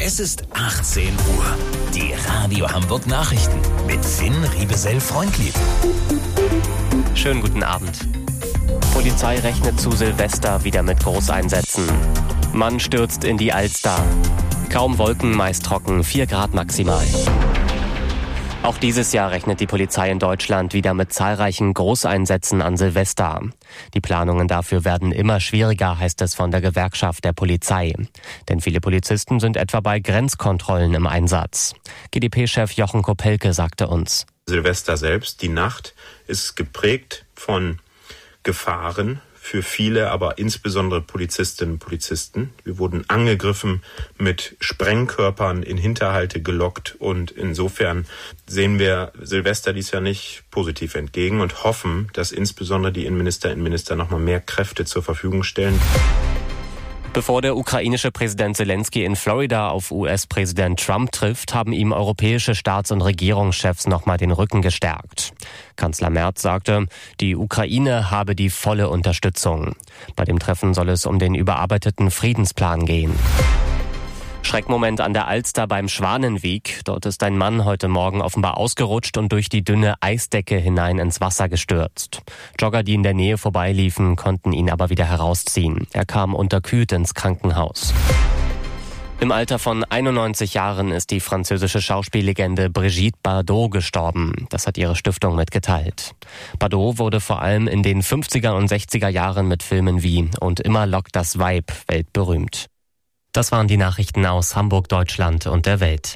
Es ist 18 Uhr. Die Radio Hamburg Nachrichten mit Finn Riebesell-Freundlieb. Schönen guten Abend. Polizei rechnet zu Silvester wieder mit Großeinsätzen. Mann stürzt in die Alster. Kaum Wolken, meist trocken, 4 Grad maximal. Auch dieses Jahr rechnet die Polizei in Deutschland wieder mit zahlreichen Großeinsätzen an Silvester. Die Planungen dafür werden immer schwieriger, heißt es von der Gewerkschaft der Polizei. Denn viele Polizisten sind etwa bei Grenzkontrollen im Einsatz. GdP-Chef Jochen Kopelke sagte uns: Silvester selbst, die Nacht, ist geprägt von Gefahren für viele, aber insbesondere Polizistinnen und Polizisten. Wir wurden angegriffen, mit Sprengkörpern in Hinterhalte gelockt, und insofern sehen wir Silvester dies Jahr nicht positiv entgegen und hoffen, dass insbesondere die Innenminister nochmal mehr Kräfte zur Verfügung stellen. Bevor der ukrainische Präsident Zelensky in Florida auf US-Präsident Trump trifft, haben ihm europäische Staats- und Regierungschefs nochmal den Rücken gestärkt. Kanzler Merz sagte, die Ukraine habe die volle Unterstützung. Bei dem Treffen soll es um den überarbeiteten Friedensplan gehen. Schreckmoment an der Alster beim Schwanenweg. Dort ist ein Mann heute Morgen offenbar ausgerutscht und durch die dünne Eisdecke hinein ins Wasser gestürzt. Jogger, die in der Nähe vorbeiliefen, konnten ihn aber wieder herausziehen. Er kam unterkühlt ins Krankenhaus. Im Alter von 91 Jahren ist die französische Schauspiellegende Brigitte Bardot gestorben. Das hat ihre Stiftung mitgeteilt. Bardot wurde vor allem in den 50er und 60er Jahren mit Filmen wie Und immer lockt das Weib weltberühmt. Das waren die Nachrichten aus Hamburg, Deutschland und der Welt.